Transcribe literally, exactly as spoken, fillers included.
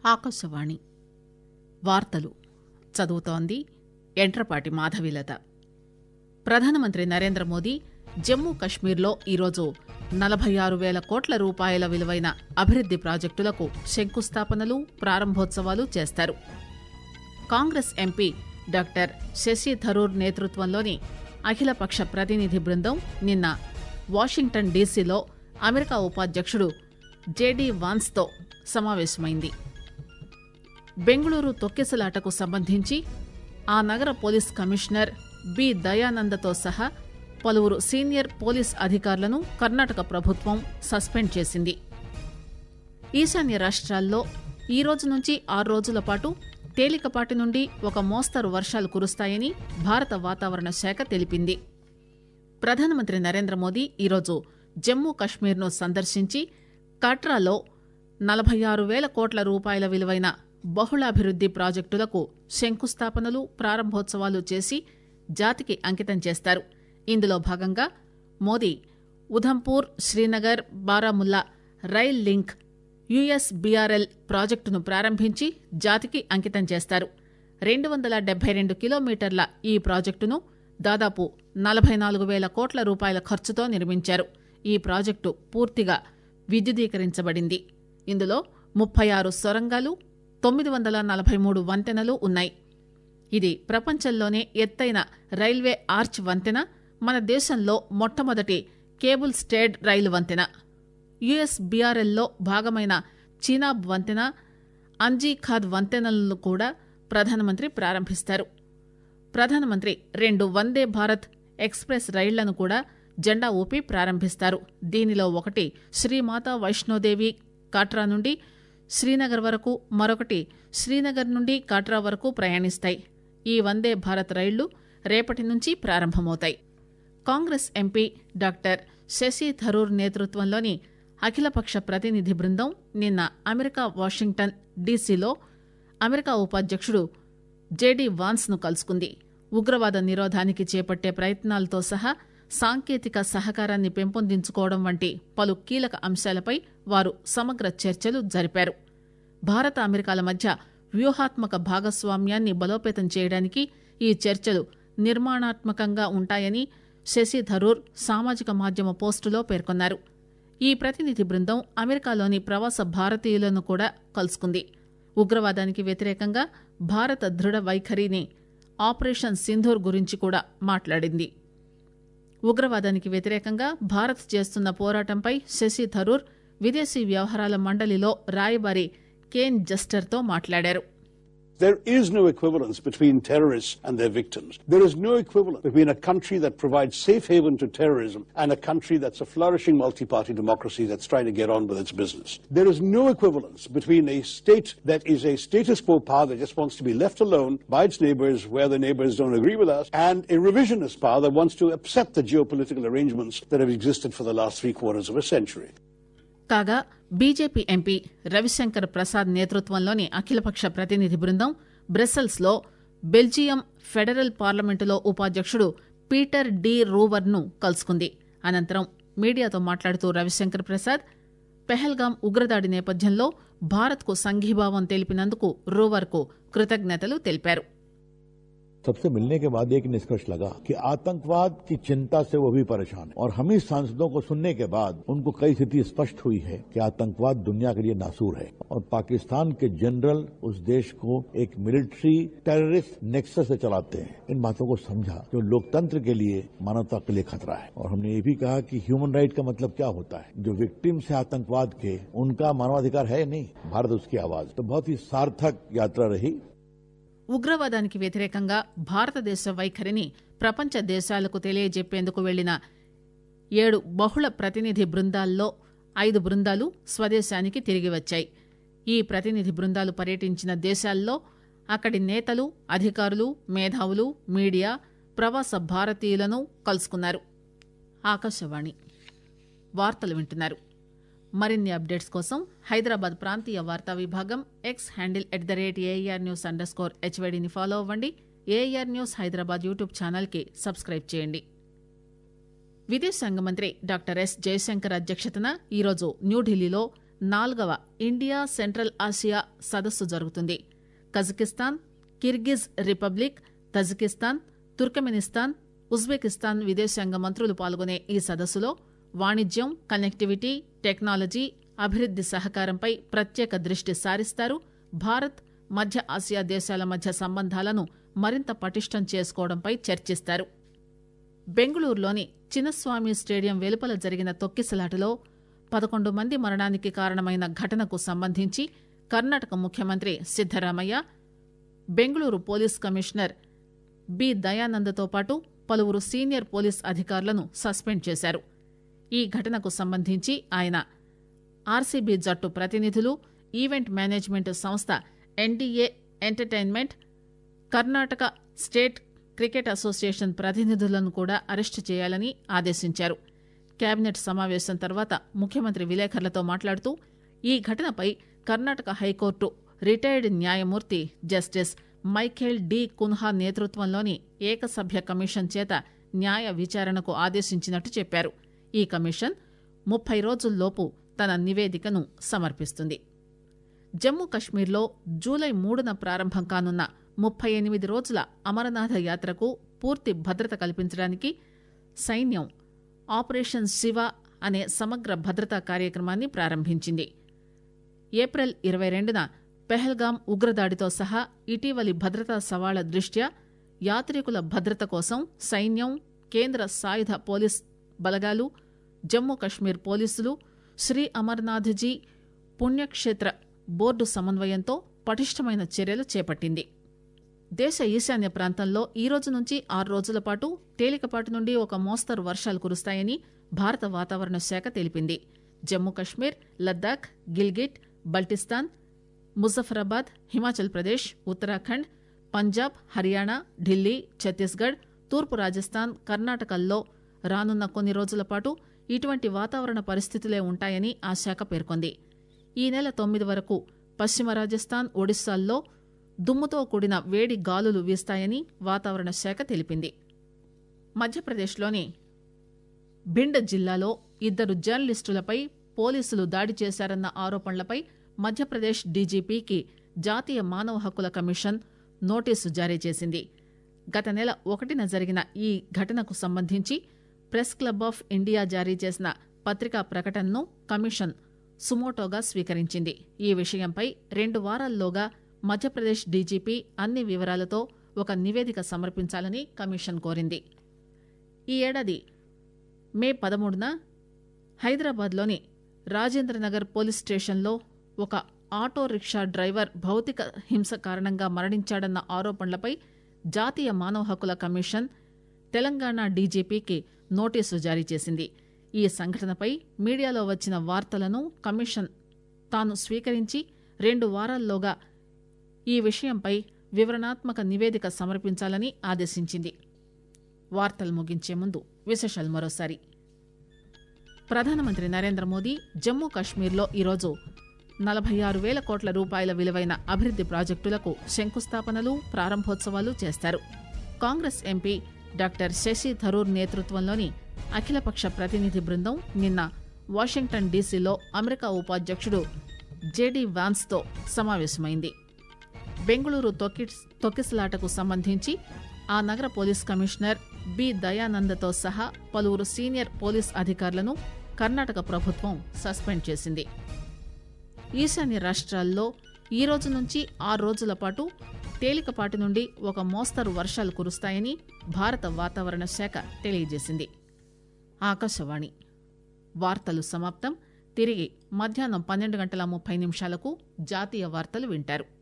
ఆకాశవాణి వార్తలు చదువుతోంది ఎంట్రపాటి మాధవీలత. ప్రధానమంత్రి నరేంద్ర మోదీ జమ్మూ కశ్మీర్లో ఈరోజు నలభై ఆరు వేల కోట్ల రూపాయల విలువైన అభివృద్ది ప్రాజెక్టులకు శంకుస్థాపనలు, ప్రారంభోత్సవాలు చేస్తారు. కాంగ్రెస్ ఎంపీ డాక్టర్ శశి థరూర్ నేతృత్వంలోని అఖిలపక్ష ప్రతినిధి బృందం నిన్న వాషింగ్టన్ డీసీలో అమెరికా ఉపాధ్యక్షుడు జేడీ వాన్స్తో సమావేశమైంది. బెంగళూరు తొక్కిసలాటకు సంబంధించి ఆ నగర పోలీస్ కమిషనర్ బి దయానందతో సహా పలువురు సీనియర్ పోలీస్ అధికారులను కర్ణాటక ప్రభుత్వం సస్పెండ్ చేసింది. ఈశాన్య రాష్ట్రాల్లో ఈ రోజు నుంచి ఆరు రోజుల పాటు తేలికపాటి నుండి ఒక మోస్తరు వర్షాలు కురుస్తాయని భారత వాతావరణ శాఖ తెలిపింది. ప్రధానమంత్రి నరేంద్ర మోదీ ఈరోజు జమ్మూ కశ్మీర్ను సందర్శించి కట్రాలో నలభై ఆరు వేల కోట్ల రూపాయల విలువైన బహుళాభివృద్ది ప్రాజెక్టులకు శంకుస్థాపనలు, ప్రారంభోత్సవాలు చేసి జాతికి అంకితం చేస్తారు. ఇందులో భాగంగా Modi Udhampur, Srinagar, Baramulla rail link USBRL ప్రాజెక్టును ప్రారంభించి జాతికి అంకితం చేస్తారు. రెండు వందల డెబ్బై రెండు కిలోమీటర్ల ఈ ప్రాజెక్టును దాదాపు నలభై నాలుగు వేల కోట్ల రూపాయల ఖర్చుతో నిర్మించారు. ఈ ప్రాజెక్టు పూర్తిగా విద్యుదీకరించబడింది. ఇందులో ముప్పై ఆరు సొరంగాలు, తొమ్మిది వందల నలభై మూడు వంతెనలు ఉన్నాయి. ఇది ప్రపంచంలోనే ఎత్తైన రైల్వే ఆర్చ్ వంతెన, మన దేశంలో మొట్టమొదటి కేబుల్ స్టేడ్ రైలు వంతెన. యుఎస్బీఆర్ఎల్లో భాగమైన చీనాబ్ వంతెన, అంజీఖాద్ వంతెనలను కూడా ప్రధానమంత్రి ప్రారంభిస్తారు. ప్రధానమంత్రి రెండు వందే భారత్ ఎక్స్ప్రెస్ రైళ్లను కూడా జెండా ఊపి ప్రారంభిస్తారు. దీనిలో ఒకటి శ్రీమాతా వైష్ణోదేవి కాట్రా నుండి శ్రీనగర్ వరకు, మరొకటి శ్రీనగర్ నుండి కాట్రా వరకు ప్రయాణిస్తాయి. ఈ వందే భారత్ రైళ్లు రేపటి నుంచి ప్రారంభమవుతాయి. కాంగ్రెస్ ఎంపీ డాక్టర్ శశి థరూర్ నేతృత్వంలోని అఖిలపక్ష ప్రతినిధి బృందం నిన్న అమెరికా వాషింగ్టన్ డీసీలో అమెరికా ఉపాధ్యక్షుడు జేడీ వాన్స్ ను కలుసుకుంది. ఉగ్రవాద నిరోధానికి చేపట్టే ప్రయత్నాలతో సహా సాంకేతిక సహకారాన్ని పెంపొందించుకోవడం వంటి పలు కీలక అంశాలపై వారు సమగ్ర చర్చలు జరిపారు. భారత అమెరికాల మధ్య వ్యూహాత్మక భాగస్వామ్యాన్ని బలోపేతం చేయడానికి ఈ చర్చలు నిర్మాణాత్మకంగా ఉంటాయని శశి థరూర్ సామాజిక మాధ్యమ పోస్టులో పేర్కొన్నారు. ఈ ప్రతినిధి బృందం అమెరికాలోని ప్రవాస భారతీయులను కూడా కలుసుకుంది. ఉగ్రవాదానికి వ్యతిరేకంగా భారత దృఢ వైఖరిని, ఆపరేషన్ సింధూర్ గురించి కూడా మాట్లాడింది. ఉగ్రవాదానికి వ్యతిరేకంగా భారత్ చేస్తున్న పోరాటంపై శశి థరూర్ విదేశీ వ్యవహారాల మండలిలో రాయబారి కేన్ జస్టర్తో మాట్లాడారు. There is no equivalence between terrorists and their victims. There is no equivalence between a country that provides safe haven to terrorism and a country that's a flourishing multi-party democracy that's trying to get on with its business. There is no equivalence between a state that is a status quo power that just wants to be left alone by its neighbors where the neighbors don't agree with us, and a revisionist power that wants to upset the geopolitical arrangements that have existed for the last three quarters of a century. కాగా BJP MP Ravishankar Prasad నేతృత్వంలోని అఖిలపక్ష ప్రతినిధి బృందం Brussels లో Belgium federal పార్లమెంటులో ఉపాధ్యక్షుడు Peter D రూవర్ ను కలుసుకుంది. అనంతరం మీడియాతో మాట్లాడుతూ రవిశంకర్ ప్రసాద్ పెహల్గాం ఉగ్రదాడి నేపథ్యంలో భారత్ కు సంఘీభావం తెలిపినందుకు రూవర్ కు కృతజ్ఞతలు తెలిపారు. सबसे मिलने के बाद एक निष्कर्ष लगा कि आतंकवाद की चिंता से वो भी परेशान है और हम ही सांसदों को सुनने के बाद उनको कई स्थिति स्पष्ट हुई है कि आतंकवाद दुनिया के लिए नासूर है और पाकिस्तान के जनरल उस देश को एक मिलिट्री टेररिस्ट नेक्सस से चलाते हैं. इन बातों को समझा जो लोकतंत्र के लिए, मानवता के लिए खतरा है. और हमने ये भी कहा कि ह्यूमन राइट का मतलब क्या होता है. जो विक्टिम्स है आतंकवाद के, उनका मानवाधिकार है नहीं, भारत उसकी आवाज. तो बहुत ही सार्थक यात्रा रही. ఉగ్రవాదానికి వ్యతిరేకంగా భారతదేశ వైఖరిని ప్రపంచ దేశాలకు తెలియజెప్పేందుకు వెళ్లిన ఏడు బహుళ ప్రతినిధి బృందాల్లో ఐదు బృందాలు స్వదేశానికి తిరిగి వచ్చాయి. ఈ ప్రతినిధి బృందాలు పర్యటించిన దేశాల్లో అక్కడి నేతలు, అధికారులు, మేధావులు, మీడియా, ప్రవాస భారతీయులను కలుసుకున్నారు. ఆకాశవాణి వార్తలు వింటున్నారు. మరిన్ని అప్డేట్స్ కోసం హైదరాబాద్ ప్రాంతీయ వార్తా విభాగం X handle at the rate AR news underscore హెచ్వైడీని ఫాలో అవ్వండి. ఏఆర్ న్యూస్ హైదరాబాద్ యూట్యూబ్ ఛానల్కి సబ్స్క్రైబ్ చేయండి. విదేశాంగ మంత్రి డాక్టర్ ఎస్ జయశంకర్ అధ్యక్షతన ఈరోజు న్యూఢిల్లీలో నాలుగవ ఇండియా సెంట్రల్ ఆసియా సదస్సు జరుగుతుంది. Kazakhstan, Kyrgyz Republic, Tajikistan, Turkmenistan, Uzbekistan విదేశాంగ మంత్రులు పాల్గొనే ఈ సదస్సులో వాణిజ్యం, కనెక్టివిటీ, టెక్నాలజీ, అభివృద్ది సహకారంపై ప్రత్యేక దృష్టి సారిస్తారు. భారత్, మధ్య ఆసియా దేశాల మధ్య సంబంధాలను మరింత పటిష్టం చేసుకోవడంపై చర్చిస్తారు. బెంగళూరులోని చిన్నస్వామి స్టేడియం వెలుపల జరిగిన తొక్కిసలాటలో పదకొండు మంది మరణానికి కారణమైన ఘటనకు సంబంధించి కర్ణాటక ముఖ్యమంత్రి Siddaramaiah, Bengaluru police commissioner B దయానందతో పాటు పలువురు సీనియర్ పోలీస్ అధికారులను సస్పెండ్ చేశారు. ఈ ఘటనకు సంబంధించి ఆయన ఆర్సీబీ జట్టు ప్రతినిధులు, ఈవెంట్ మేనేజ్మెంట్ సంస్థ NDA entertainment, Karnataka state cricket association ప్రతినిధులను కూడా అరెస్టు చేయాలని ఆదేశించారు. కేబినెట్ సమావేశం తర్వాత ముఖ్యమంత్రి విలేకరులతో మాట్లాడుతూ ఈ ఘటనపై కర్ణాటక హైకోర్టు రిటైర్డ్ న్యాయమూర్తి జస్టిస్ మైఖేల్ డి కున్హా నేతృత్వంలోని ఏకసభ్య కమిషన్ చేత న్యాయ విచారణకు ఆదేశించినట్టు చెప్పారు. ఈ కమిషన్ ముప్పై రోజుల్లోపు తన నివేదికను సమర్పిస్తుంది. జమ్మూ కశ్మీర్లో జూలై మూడున ప్రారంభం కానున్న ముప్పై ఎనిమిది రోజుల అమరనాథ యాత్రకు పూర్తి భద్రత కల్పించడానికి సైన్యం ఆపరేషన్ శివ అనే సమగ్ర భద్రతా కార్యక్రమాన్ని ప్రారంభించింది. ఏప్రిల్ ఇరవై రెండున పెహల్గాం ఉగ్రదాడితో సహా ఇటీవలి భద్రతా సవాళ్ల దృష్ట్యా యాత్రికుల భద్రత కోసం సైన్యం, కేంద్ర సాయుధ పోలీస్ బలగాలు, జమ్మూ కశ్మీర్ పోలీసులు, శ్రీ అమర్నాథ్జీ పుణ్యక్షేత్ర బోర్డు సమన్వయంతో పటిష్టమైన చర్యలు చేపట్టింది. దేశ ఈశాన్య ప్రాంతంలో ఈ రోజు నుంచి ఆరు రోజుల పాటు తేలికపాటి నుండి ఒక మోస్తరు వర్షాలు కురుస్తాయని భారత వాతావరణ శాఖ తెలిపింది. జమ్మూ కశ్మీర్, లద్దాఖ్, గిల్గిట్, బల్టిస్తాన్, ముజఫరాబాద్, హిమాచల్ ప్రదేశ్, ఉత్తరాఖండ్, పంజాబ్, హర్యానా, ఢిల్లీ, ఛత్తీస్గఢ్, తూర్పు రాజస్థాన్, కర్ణాటకల్లో రానున్న కొన్ని రోజుల పాటు ఇటువంటి వాతావరణ పరిస్థితులే ఉంటాయని ఆ శాఖ పేర్కొంది. ఈ నెల తొమ్మిది వరకు పశ్చిమ రాజస్థాన్, ఒడిశాల్లో దుమ్ముతో కూడిన వేడి గాలులు వీస్తాయని వాతావరణ శాఖ తెలిపింది. మధ్యప్రదేశ్లోని భిండ్ జిల్లాలో ఇద్దరు జర్నలిస్టులపై పోలీసులు దాడి చేశారన్న ఆరోపణలపై మధ్యప్రదేశ్ డీజీపీకి జాతీయ మానవ హక్కుల కమిషన్ నోటీసు జారీ చేసింది. గత నెల ఒకటిన జరిగిన ఈ ఘటనకు సంబంధించి ప్రెస్ క్లబ్ ఆఫ్ ఇండియా జారీ చేసిన పత్రికా ప్రకటనను కమిషన్ సుమోటోగా స్వీకరించింది. ఈ విషయంపై రెండు వారాల్లోగా మధ్యప్రదేశ్ డీజీపీ అన్ని వివరాలతో ఒక నివేదిక సమర్పించాలని కమిషన్ కోరింది. ఈ ఏడాది మే పదమూడున హైదరాబాద్లోని రాజేంద్రనగర్ పోలీస్ స్టేషన్లో ఒక ఆటో రిక్షా డ్రైవర్ భౌతిక హింస కారణంగా మరణించాడన్న ఆరోపణలపై జాతీయ మానవ హక్కుల కమిషన్ తెలంగాణ డీజీపీకి నోటీసు జారీ చేసింది. ఈ సంఘటనపై మీడియాలో వచ్చిన వార్తలను కమిషన్ తాను స్వీకరించి రెండు వారాల్లోగా ఈ విషయంపై వివరణాత్మక నివేదిక సమర్పించాలని ఆదేశించింది. వార్తలు ముగించే ముందు విశేషాలు మరోసారి. ప్రధానమంత్రి నరేంద్ర మోదీ జమ్మూ కశ్మీర్లో ఈరోజు నలభై ఆరు వేల కోట్ల రూపాయల విలువైన అభివృద్ది ప్రాజెక్టులకు శంకుస్థాపనలు, ప్రారంభోత్సవాలు చేస్తారు. కాంగ్రెస్ ఎంపీ డాక్టర్ శశి థరూర్ నేతృత్వంలోని అఖిలపక్ష ప్రతినిధి బృందం నిన్న వాషింగ్టన్ డీసీలో అమెరికా ఉపాధ్యక్షుడు జేడీ వాన్స్తో సమావేశమైంది. బెంగళూరు తొక్కి తొక్కిసలాటకు సంబంధించి ఆ నగర పోలీస్ కమిషనర్ బి దయానందతో సహా పలువురు సీనియర్ పోలీస్ అధికారులను కర్ణాటక ప్రభుత్వం సస్పెండ్ చేసింది. ఈశాన్య రాష్ట్రాల్లో ఈ రోజు నుంచి ఆరు రోజుల పాటు తేలికపాటి నుండి ఒక మోస్తరు వర్షాలు కురుస్తాయని భారత వాతావరణ శాఖ తెలియజేసింది. ఆకాశవాణి వార్తలు సమాప్తం. తిరిగి మధ్యాహ్నం పన్నెండు గంటల ముప్పై నిమిషాలకు జాతీయ వార్తలు వింటారు.